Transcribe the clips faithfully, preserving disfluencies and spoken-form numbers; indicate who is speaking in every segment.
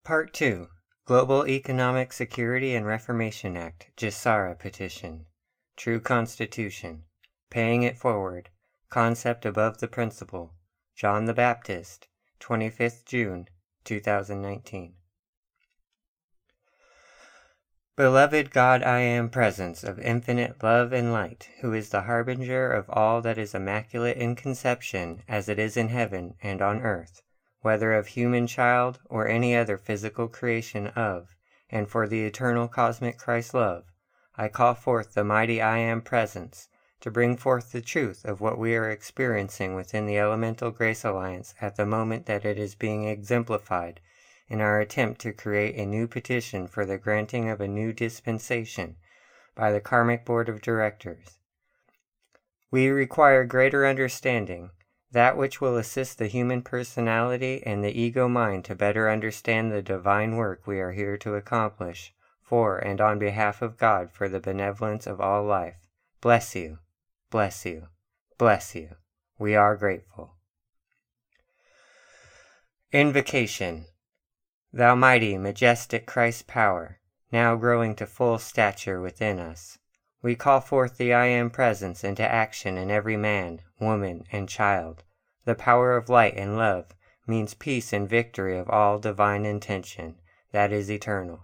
Speaker 1: Part two. Global Economic Security and Reformation Act, GESARA Petition. True Constitution. Paying it Forward. Concept Above the Principle. John the Baptist, twenty-fifth June, two thousand nineteen. Beloved God, I am presence of infinite love and light, who is the harbinger of all that is immaculate in conception, as it is in heaven and on earth, whether of human child or any other physical creation of, and for the eternal cosmic Christ love, I call forth the mighty I Am Presence, to bring forth the truth of what we are experiencing within the Elemental Grace Alliance at the moment that it is being exemplified in our attempt to create a new petition for the granting of a new dispensation by the Karmic Board of Directors. We require greater understanding, that which will assist the human personality and the ego mind to better understand the divine work we are here to accomplish, for and on behalf of God for the benevolence of all life. Bless you, bless you, bless you. We are grateful. Invocation. Thou mighty, majestic Christ power, now growing to full stature within us, we call forth the I Am Presence into action in every man, woman, and child. The power of light and love means peace and victory of all divine intention that is eternal.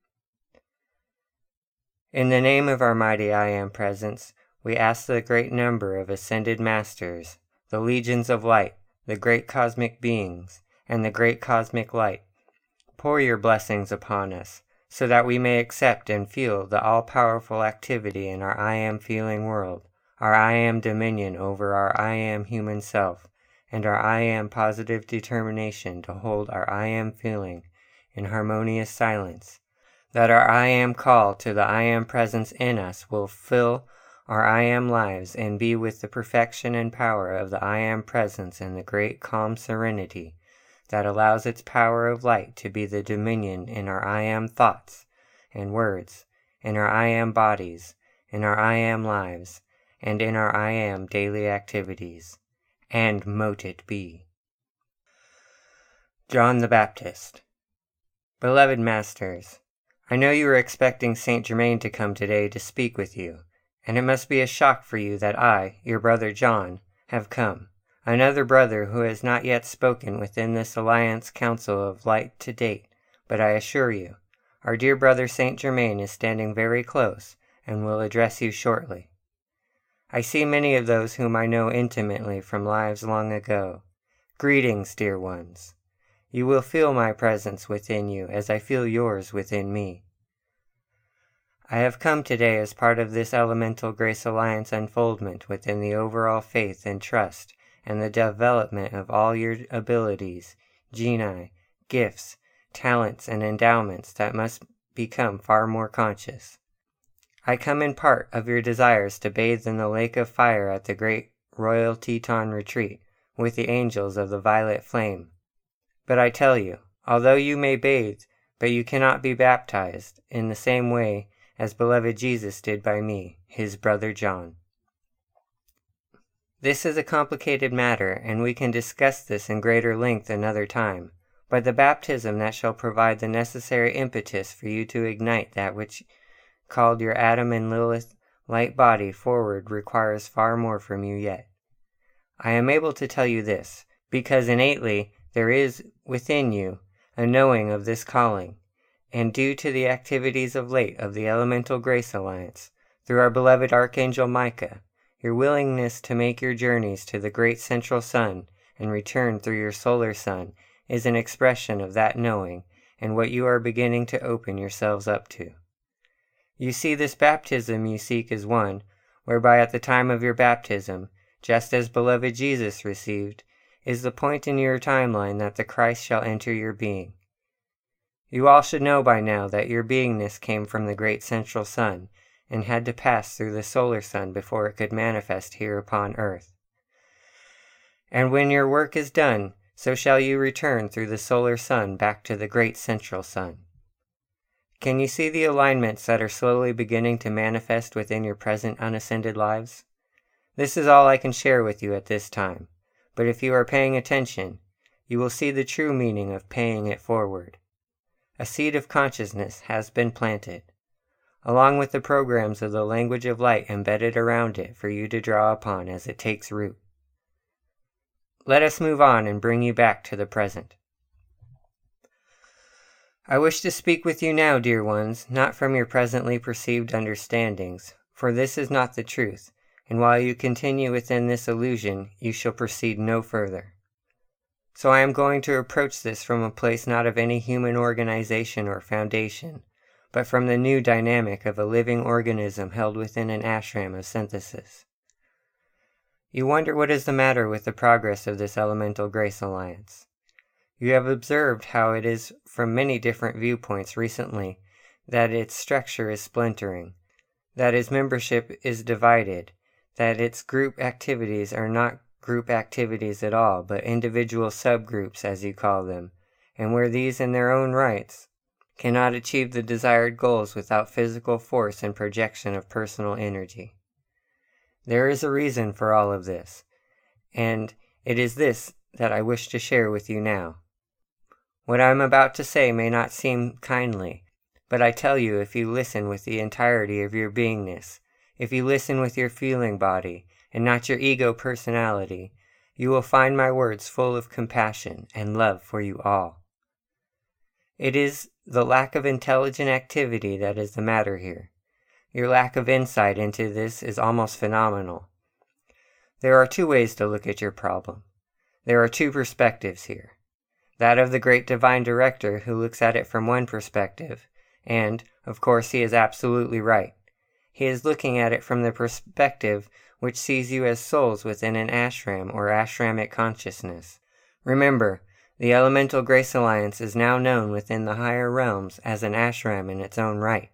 Speaker 1: In the name of our mighty I Am Presence, we ask the great number of ascended masters, the legions of light, the great cosmic beings, and the great cosmic light, pour your blessings upon us, so that we may accept and feel the all-powerful activity in our I Am feeling world, our I Am dominion over our I Am human self, and our I Am positive determination to hold our I Am feeling in harmonious silence, that our I Am call to the I Am presence in us will fill our I Am lives and be with the perfection and power of the I Am presence in the great calm serenity that allows its power of light to be the dominion in our I Am thoughts and words, in our I Am bodies, in our I Am lives, and in our I Am daily activities. And mote it be. John the Baptist. Beloved Masters, I know you are expecting Saint Germain to come today to speak with you, and it must be a shock for you that I, your brother John, have come. Another brother who has not yet spoken within this Alliance Council of Light to date, but I assure you, our dear brother Saint Germain is standing very close, and will address you shortly. I see many of those whom I know intimately from lives long ago. Greetings, dear ones. You will feel my presence within you as I feel yours within me. I have come today as part of this Elemental Grace Alliance unfoldment within the overall faith and trust and the development of all your abilities, geni, gifts, talents, and endowments that must become far more conscious. I come in part of your desires to bathe in the lake of fire at the great Royal Teton Retreat with the angels of the violet flame. But I tell you, although you may bathe, but you cannot be baptized in the same way as beloved Jesus did by me, his brother John. This is a complicated matter, and we can discuss this in greater length another time, but the baptism that shall provide the necessary impetus for you to ignite that which called your Adam and Lilith light body forward requires far more from you yet. I am able to tell you this, because innately there is within you a knowing of this calling, and due to the activities of late of the Elemental Grace Alliance, through our beloved Archangel Michael, your willingness to make your journeys to the great central sun and return through your solar sun is an expression of that knowing and what you are beginning to open yourselves up to. You see, this baptism you seek is one, whereby at the time of your baptism, just as beloved Jesus received, is the point in your timeline that the Christ shall enter your being. You all should know by now that your beingness came from the great central sun, and had to pass through the solar sun before it could manifest here upon earth. And when your work is done, so shall you return through the solar sun back to the great central sun. Can you see the alignments that are slowly beginning to manifest within your present unascended lives? This is all I can share with you at this time, but if you are paying attention, you will see the true meaning of paying it forward. A seed of consciousness has been planted, along with the programs of the language of light embedded around it for you to draw upon as it takes root. Let us move on and bring you back to the present. I wish to speak with you now, dear ones, not from your presently perceived understandings, for this is not the truth, and while you continue within this illusion, you shall proceed no further. So I am going to approach this from a place not of any human organization or foundation, but from the new dynamic of a living organism held within an ashram of synthesis. You wonder what is the matter with the progress of this Elemental Grace Alliance. You have observed how it is from many different viewpoints recently that its structure is splintering, that its membership is divided, that its group activities are not group activities at all, but individual subgroups, as you call them, and where these in their own rights cannot achieve the desired goals without physical force and projection of personal energy. There is a reason for all of this, and it is this that I wish to share with you now. What I am about to say may not seem kindly, but I tell you, if you listen with the entirety of your beingness, if you listen with your feeling body, and not your ego personality, you will find my words full of compassion and love for you all. It is the lack of intelligent activity that is the matter here. Your lack of insight into this is almost phenomenal. There are two ways to look at your problem. There are two perspectives here. That of the great divine director who looks at it from one perspective, and, of course, he is absolutely right. He is looking at it from the perspective which sees you as souls within an ashram or ashramic consciousness. Remember, the Elemental Grace Alliance is now known within the higher realms as an ashram in its own right.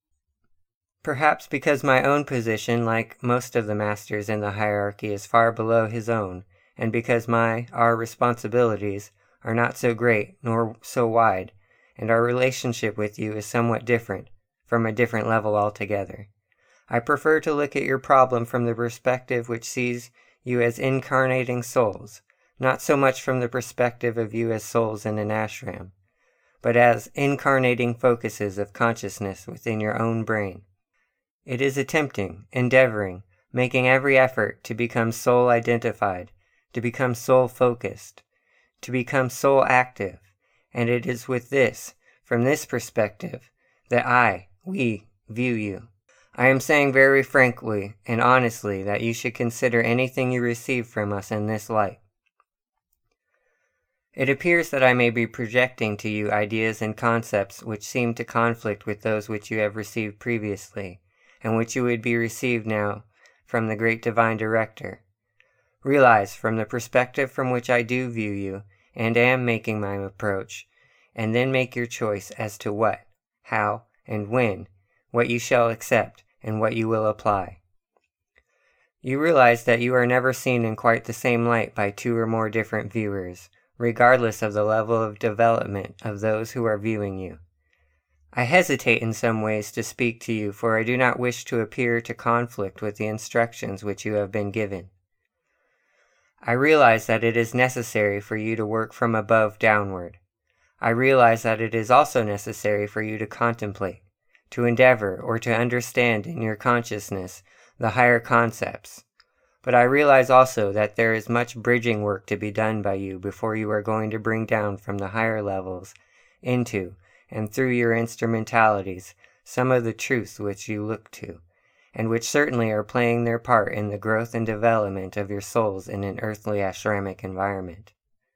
Speaker 1: Perhaps because my own position, like most of the masters in the hierarchy, is far below his own, and because my, our responsibilities are not so great nor so wide, and our relationship with you is somewhat different, from a different level altogether. I prefer to look at your problem from the perspective which sees you as incarnating souls, not so much from the perspective of you as souls in an ashram, but as incarnating focuses of consciousness within your own brain. It is attempting, endeavoring, making every effort to become soul-identified, to become soul-focused, to become soul-active, and it is with this, from this perspective, that I, we, view you. I am saying very frankly and honestly that you should consider anything you receive from us in this light. It appears that I may be projecting to you ideas and concepts which seem to conflict with those which you have received previously, and which you would be received now from the great divine director. Realize, from the perspective from which I do view you, and am making my approach, and then make your choice as to what, how, and when, what you shall accept, and what you will apply. You realize that you are never seen in quite the same light by two or more different viewers, regardless of the level of development of those who are viewing you. I hesitate in some ways to speak to you, for I do not wish to appear to conflict with the instructions which you have been given. I realize that it is necessary for you to work from above downward. I realize that it is also necessary for you to contemplate, to endeavor, or to understand in your consciousness the higher concepts. But I realize also that there is much bridging work to be done by you before you are going to bring down from the higher levels into, and through your instrumentalities, some of the truths which you look to, and which certainly are playing their part in the growth and development of your souls in an earthly ashramic environment.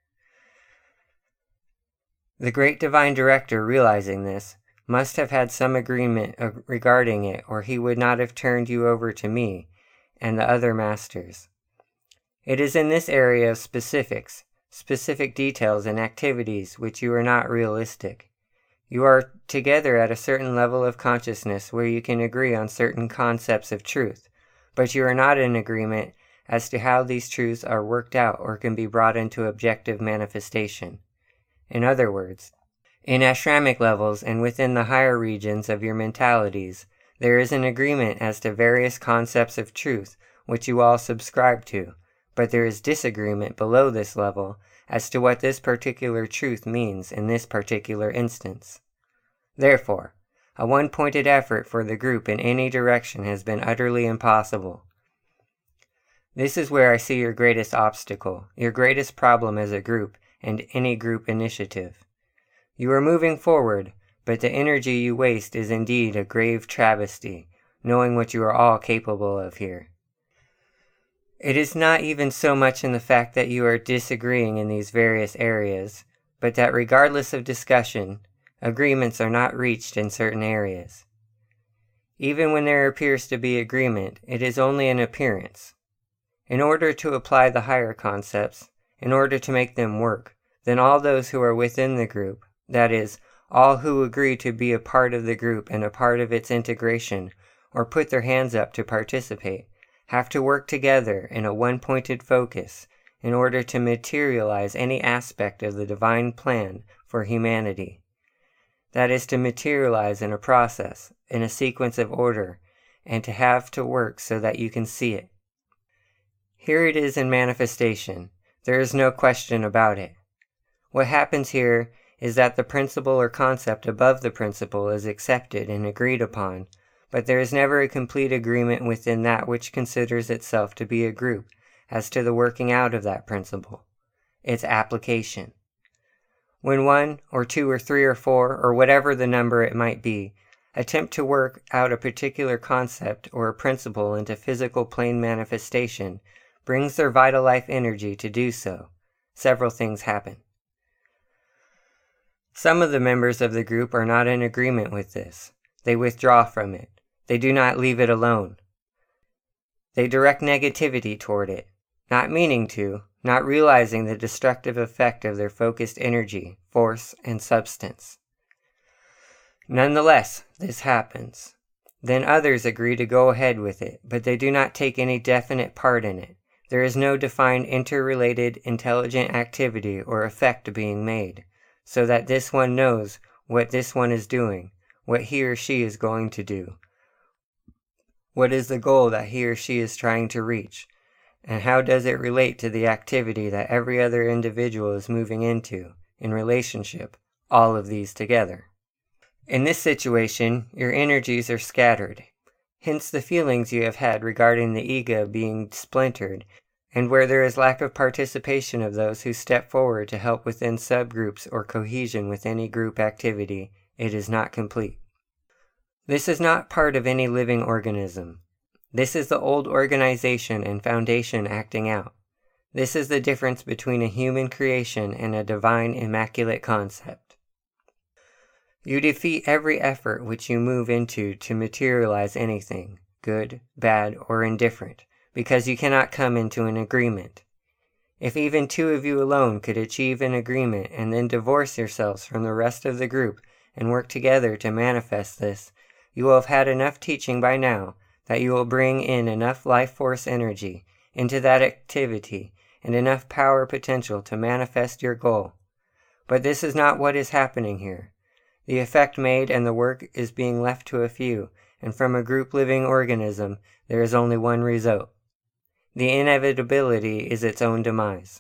Speaker 1: The great divine director, realizing this, must have had some agreement regarding it, or he would not have turned you over to me and the other masters. It is in this area of specifics, specific details and activities which you are not realistic. You are together at a certain level of consciousness where you can agree on certain concepts of truth, but you are not in agreement as to how these truths are worked out or can be brought into objective manifestation. In other words, in ashramic levels and within the higher regions of your mentalities, there is an agreement as to various concepts of truth which you all subscribe to, but there is disagreement below this level as to what this particular truth means in this particular instance. Therefore, a one-pointed effort for the group in any direction has been utterly impossible. This is where I see your greatest obstacle, your greatest problem as a group, and any group initiative. You are moving forward, but the energy you waste is indeed a grave travesty, knowing what you are all capable of here. It is not even so much in the fact that you are disagreeing in these various areas, but that regardless of discussion, agreements are not reached in certain areas. Even when there appears to be agreement, it is only an appearance. In order to apply the higher concepts, in order to make them work, then all those who are within the group, that is, all who agree to be a part of the group and a part of its integration, or put their hands up to participate, have to work together in a one-pointed focus in order to materialize any aspect of the divine plan for humanity. That is, to materialize in a process, in a sequence of order, and to have to work so that you can see it. Here it is in manifestation. There is no question about it. What happens here is that the principle or concept above the principle is accepted and agreed upon, but there is never a complete agreement within that which considers itself to be a group as to the working out of that principle, its application. When one, or two, or three, or four, or whatever the number it might be, attempt to work out a particular concept or a principle into physical plane manifestation, brings their vital life energy to do so, several things happen. Some of the members of the group are not in agreement with this. They withdraw from it. They do not leave it alone. They direct negativity toward it, not meaning to, not realizing the destructive effect of their focused energy, force, and substance. Nonetheless, this happens. Then others agree to go ahead with it, but they do not take any definite part in it. There is no defined interrelated intelligent activity or effect being made, so that this one knows what this one is doing, what he or she is going to do, what is the goal that he or she is trying to reach, and how does it relate to the activity that every other individual is moving into, in relationship, all of these together. In this situation, your energies are scattered, hence the feelings you have had regarding the ego being splintered, and where there is lack of participation of those who step forward to help within subgroups or cohesion with any group activity, it is not complete. This is not part of any living organism. This is the old organization and foundation acting out. This is the difference between a human creation and a divine immaculate concept. You defeat every effort which you move into to materialize anything, good, bad, or indifferent, because you cannot come into an agreement. If even two of you alone could achieve an agreement and then divorce yourselves from the rest of the group and work together to manifest this, you will have had enough teaching by now that you will bring in enough life force energy into that activity and enough power potential to manifest your goal. But this is not what is happening here. The effect made and the work is being left to a few, and from a group living organism there is only one result. The inevitability is its own demise.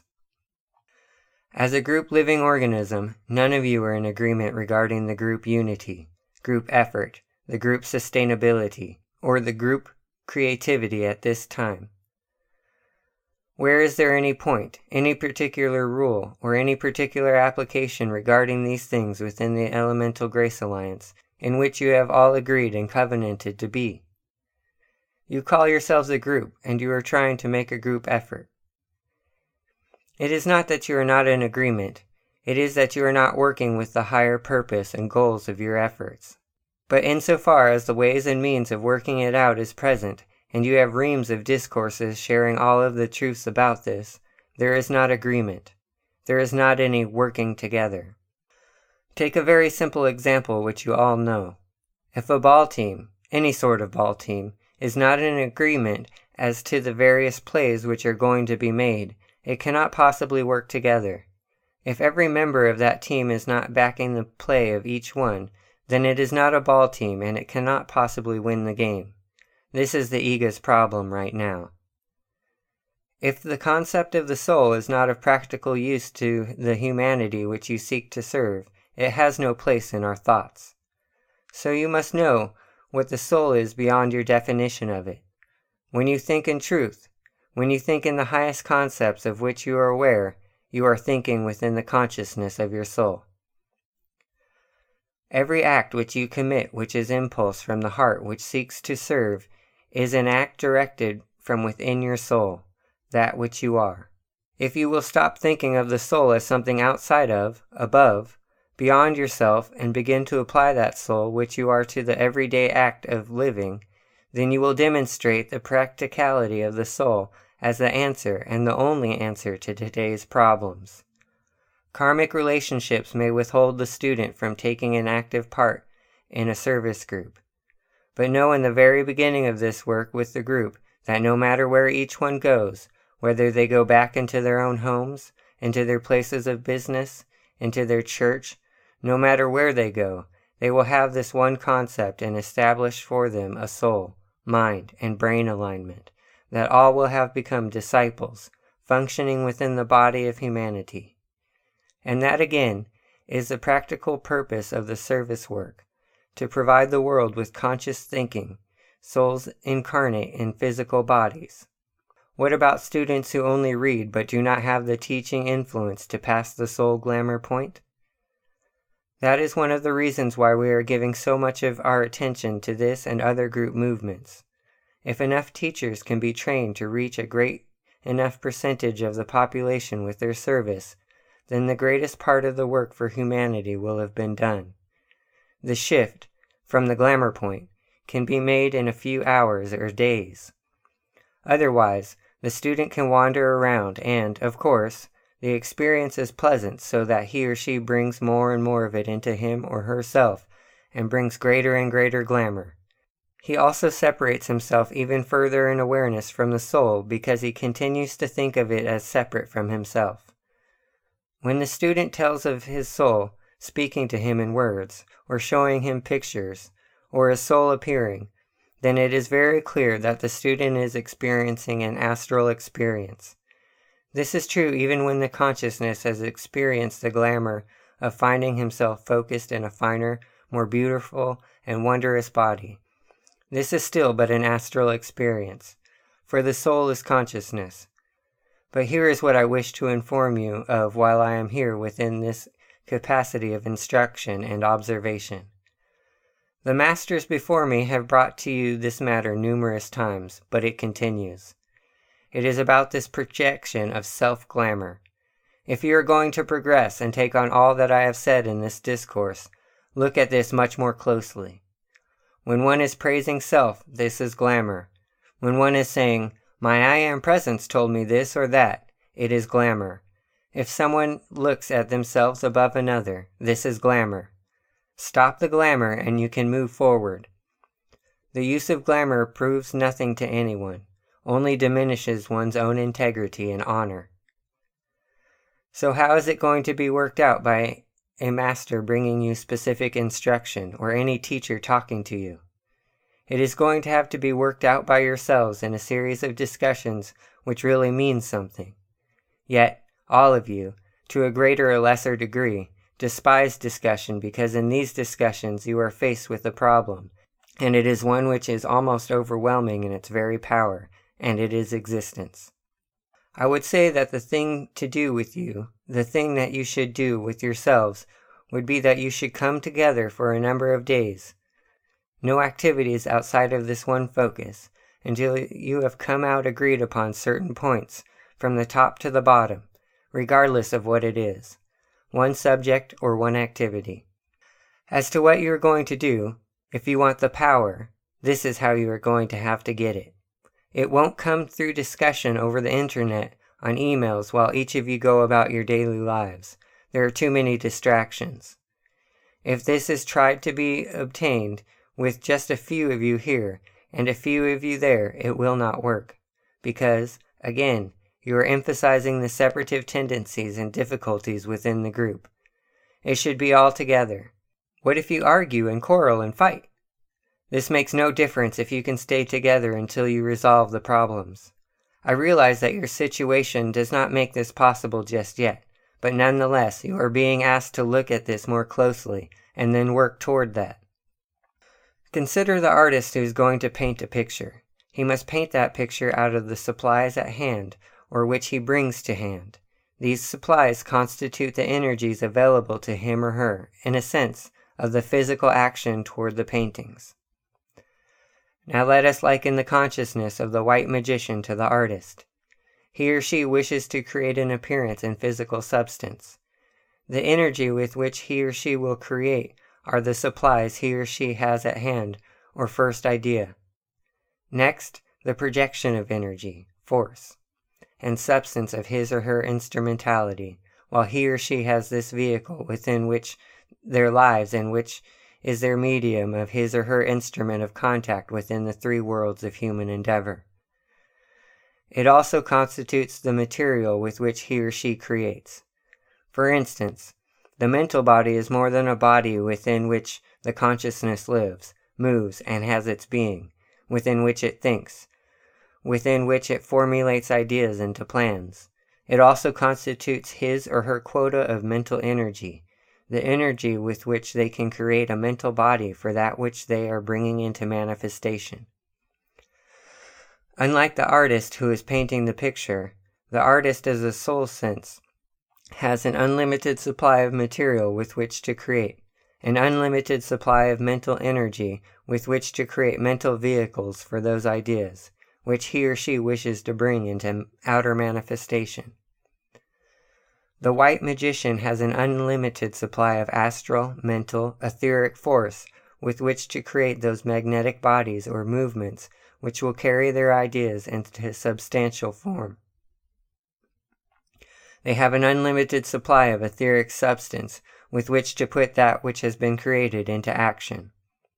Speaker 1: As a group living organism, none of you are in agreement regarding the group unity, group effort, the group sustainability, or the group creativity at this time. Where is there any point, any particular rule, or any particular application regarding these things within the Elemental Grace Alliance, in which you have all agreed and covenanted to be? You call yourselves a group, and you are trying to make a group effort. It is not that you are not in agreement, it is that you are not working with the higher purpose and goals of your efforts. But insofar as the ways and means of working it out is present, and you have reams of discourses sharing all of the truths about this, there is not agreement. There is not any working together. Take a very simple example which you all know. If a ball team, any sort of ball team, is not in agreement as to the various plays which are going to be made, it cannot possibly work together. If every member of that team is not backing the play of each one, then it is not a ball team and it cannot possibly win the game. This is the ego's problem right now. If the concept of the soul is not of practical use to the humanity which you seek to serve, it has no place in our thoughts. So you must know what the soul is beyond your definition of it. When you think in truth, when you think in the highest concepts of which you are aware, you are thinking within the consciousness of your soul. Every act which you commit which is impulse from the heart which seeks to serve is an act directed from within your soul, that which you are. If you will stop thinking of the soul as something outside of, above, beyond yourself, and begin to apply that soul which you are to the everyday act of living, then you will demonstrate the practicality of the soul as the answer and the only answer to today's problems. Karmic relationships may withhold the student from taking an active part in a service group. But know in the very beginning of this work with the group that no matter where each one goes, whether they go back into their own homes, into their places of business, into their church, no matter where they go, they will have this one concept and establish for them a soul, mind, and brain alignment, that all will have become disciples, functioning within the body of humanity. And that again is the practical purpose of the service work, to provide the world with conscious thinking, souls incarnate in physical bodies. What about students who only read but do not have the teaching influence to pass the soul glamour point? That is one of the reasons why we are giving so much of our attention to this and other group movements. If enough teachers can be trained to reach a great enough percentage of the population with their service, then the greatest part of the work for humanity will have been done. The shift from the glamour point can be made in a few hours or days. Otherwise, the student can wander around and, of course, the experience is pleasant so that he or she brings more and more of it into him or herself and brings greater and greater glamour. He also separates himself even further in awareness from the soul because he continues to think of it as separate from himself. When the student tells of his soul speaking to him in words, or showing him pictures, or a soul appearing, then it is very clear that the student is experiencing an astral experience. This is true even when the consciousness has experienced the glamour of finding himself focused in a finer, more beautiful, and wondrous body. This is still but an astral experience, for the soul is consciousness. But here is what I wish to inform you of while I am here within this capacity of instruction and observation. The masters before me have brought to you this matter numerous times, but it continues. It is about this projection of self-glamour. If you are going to progress and take on all that I have said in this discourse, look at this much more closely. When one is praising self, this is glamour. When one is saying, "My I Am Presence told me this or that," it is glamour. If someone looks at themselves above another, this is glamour. Stop the glamour and you can move forward. The use of glamour proves nothing to anyone, only diminishes one's own integrity and honor. So how is it going to be worked out by a master bringing you specific instruction or any teacher talking to you? It is going to have to be worked out by yourselves in a series of discussions which really means something. Yet, all of you, to a greater or lesser degree, despise discussion because in these discussions you are faced with a problem, and it is one which is almost overwhelming in its very power, and it is existence. I would say that the thing to do with you, the thing that you should do with yourselves, would be that you should come together for a number of days. No activities outside of this one focus, until you have come out agreed upon certain points, from the top to the bottom, regardless of what it is, one subject or one activity. As to what you are going to do, if you want the power, this is how you are going to have to get it. It won't come through discussion over the internet, on emails, while each of you go about your daily lives. There are too many distractions. If this is tried to be obtained with just a few of you here and a few of you there, it will not work, because, again, you are emphasizing the separative tendencies and difficulties within the group. It should be all together. What if you argue and quarrel and fight? This makes no difference if you can stay together until you resolve the problems. I realize that your situation does not make this possible just yet, but nonetheless you are being asked to look at this more closely and then work toward that. Consider the artist who is going to paint a picture. He must paint that picture out of the supplies at hand, or which he brings to hand. These supplies constitute the energies available to him or her, in a sense, of the physical action toward the paintings. Now let us liken the consciousness of the white magician to the artist. He or she wishes to create an appearance in physical substance. The energy with which he or she will create are the supplies he or she has at hand, or first idea. Next, the projection of energy, force, and substance of his or her instrumentality, while he or she has this vehicle within which their lives and which is their medium of his or her instrument of contact within the three worlds of human endeavor. It also constitutes the material with which he or she creates. For instance, the mental body is more than a body within which the consciousness lives, moves, and has its being, within which it thinks, within which it formulates ideas into plans. It also constitutes his or her quota of mental energy, the energy with which they can create a mental body for that which they are bringing into manifestation. Unlike the artist who is painting the picture, the artist as a soul sense has an unlimited supply of material with which to create, an unlimited supply of mental energy with which to create mental vehicles for those ideas, which he or she wishes to bring into outer manifestation. The white magician has an unlimited supply of astral, mental, etheric force with which to create those magnetic bodies or movements which will carry their ideas into substantial form. They have an unlimited supply of etheric substance with which to put that which has been created into action.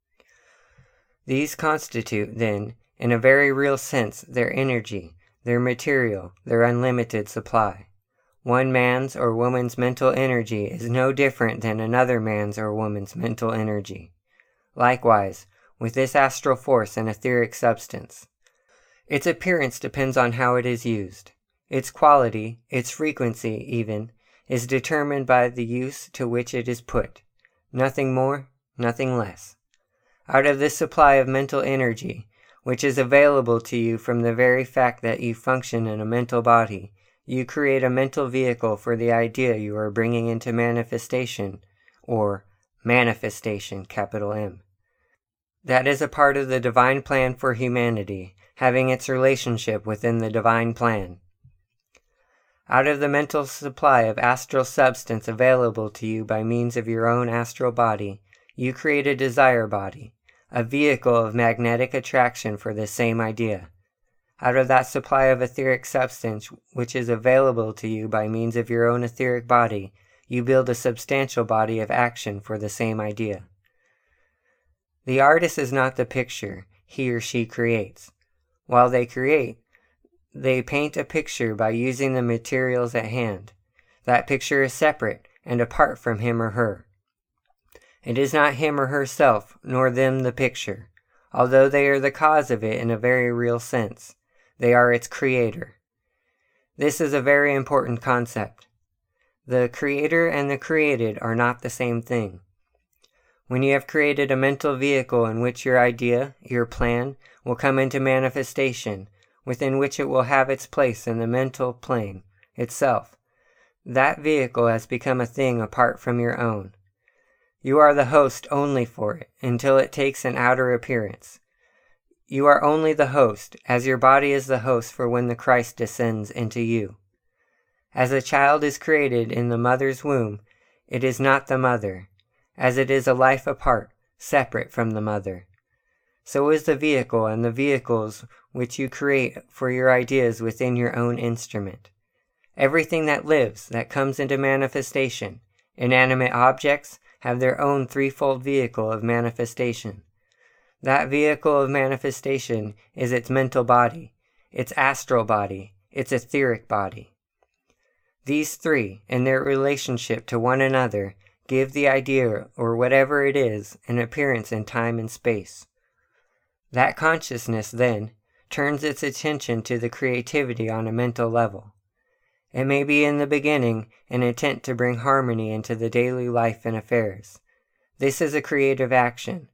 Speaker 1: These constitute, then, in a very real sense, their energy, their material, their unlimited supply. One man's or woman's mental energy is no different than another man's or woman's mental energy. Likewise, with this astral force and etheric substance. Its appearance depends on how it is used. Its quality, its frequency even, is determined by the use to which it is put. Nothing more, nothing less. Out of this supply of mental energy, which is available to you from the very fact that you function in a mental body, you create a mental vehicle for the idea you are bringing into manifestation, or manifestation, capital M. That is a part of the divine plan for humanity, having its relationship within the divine plan. Out of the mental supply of astral substance available to you by means of your own astral body, you create a desire body, a vehicle of magnetic attraction for the same idea. Out of that supply of etheric substance which is available to you by means of your own etheric body, you build a substantial body of action for the same idea. The artist is not the picture he or she creates. While they create, they paint a picture by using the materials at hand. That picture is separate and apart from him or her. It is not him or herself, nor them the picture, although they are the cause of it in a very real sense. They are its creator. This is a very important concept. The creator and the created are not the same thing. When you have created a mental vehicle in which your idea, your plan, will come into manifestation, within which it will have its place in the mental plane itself, that vehicle has become a thing apart from your own. You are the host only for it, until it takes an outer appearance. You are only the host, as your body is the host for when the Christ descends into you. As a child is created in the mother's womb, it is not the mother, as it is a life apart, separate from the mother. So is the vehicle and the vehicles which you create for your ideas within your own instrument. Everything that lives, that comes into manifestation, inanimate objects, have their own threefold vehicle of manifestation. That vehicle of manifestation is its mental body, its astral body, its etheric body. These three, in their relationship to one another, give the idea, or whatever it is, an appearance in time and space. That consciousness, then, turns its attention to the creativity on a mental level. It may be in the beginning an intent to bring harmony into the daily life and affairs. This is a creative action.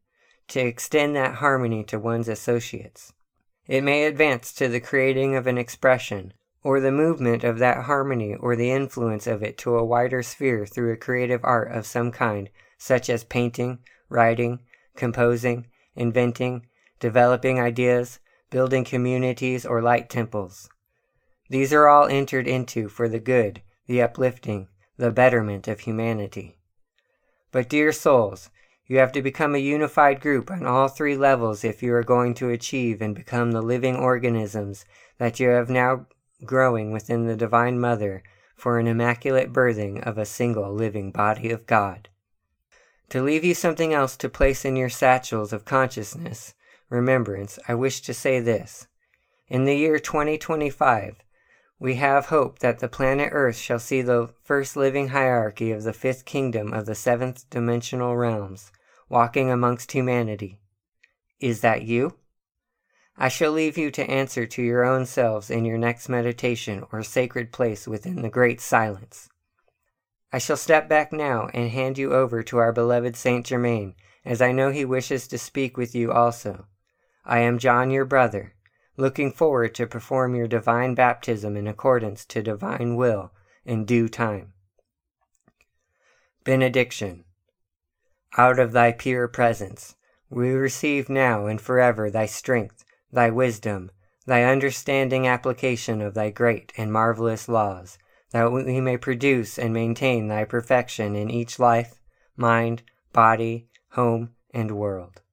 Speaker 1: to extend that harmony to one's associates. It may advance to the creating of an expression, or the movement of that harmony or the influence of it to a wider sphere through a creative art of some kind, such as painting, writing, composing, inventing, developing ideas, building communities or light temples. These are all entered into for the good, the uplifting, the betterment of humanity. But dear souls, you have to become a unified group on all three levels if you are going to achieve and become the living organisms that you have now growing within the Divine Mother for an immaculate birthing of a single living body of God. To leave you something else to place in your satchels of consciousness, remembrance, I wish to say this. In the year twenty twenty-five, we have hope that the planet Earth shall see the first living hierarchy of the fifth kingdom of the seventh dimensional realms, walking amongst humanity. Is that you? I shall leave you to answer to your own selves in your next meditation or sacred place within the great silence. I shall step back now and hand you over to our beloved Saint Germain, as I know he wishes to speak with you also. I am John, your brother, looking forward to perform your divine baptism in accordance to divine will in due time. Benediction. Out of thy pure presence, we receive now and forever thy strength, thy wisdom, thy understanding application of thy great and marvelous laws, that we may produce and maintain thy perfection in each life, mind, body, home, and world.